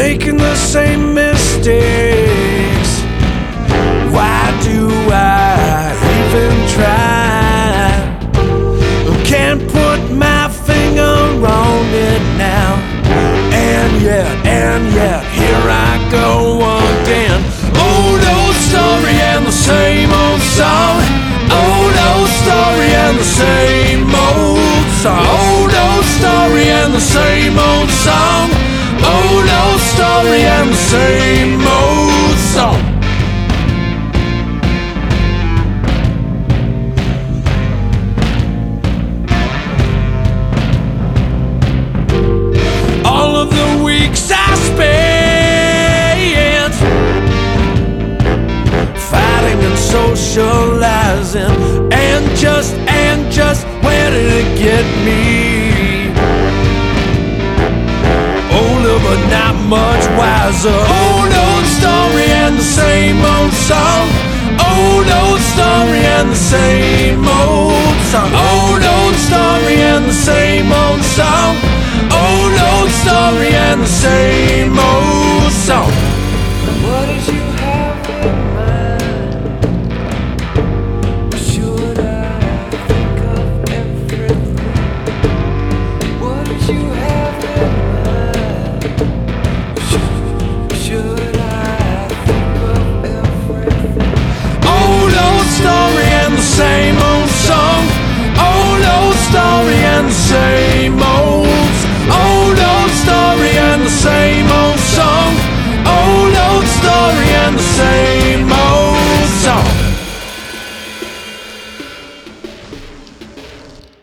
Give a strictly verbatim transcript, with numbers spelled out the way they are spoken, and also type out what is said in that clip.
making the same mistakes. Why do I even try? Can't put my finger on it now. And yet, and yet, here I go again. Old, old story and the same old song. Old, old story and the same old song. Old, old story and the same old song. Old, old story and the same old song. All of the weeks I spent fighting and socializing, and just, and just where did it get me? Older but not much wiser. Old, old story and the same old song. Old, old story and the same old song. Old, old story and the same old song. Old, old story and the same old